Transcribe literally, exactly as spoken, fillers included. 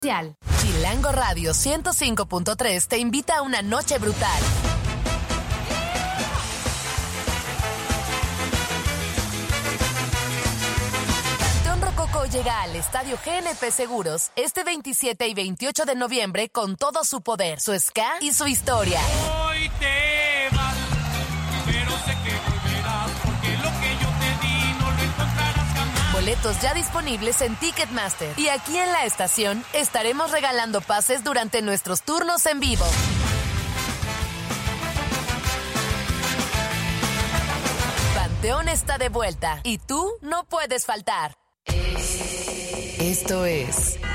Chilango Radio ciento cinco punto tres te invita a una noche brutal. Panteón Rococó llega al Estadio G N P Seguros este veintisiete y veintiocho de noviembre con todo su poder, su ska y su historia. Hoy te vas, pero sé que volverás, porque lo que yo te di no lo encontrarás jamás. Boletos ya disponibles en Ticketmaster. Y aquí en la estación estaremos regalando pases durante nuestros turnos en vivo. Panteón está de vuelta y tú no puedes faltar. Esto es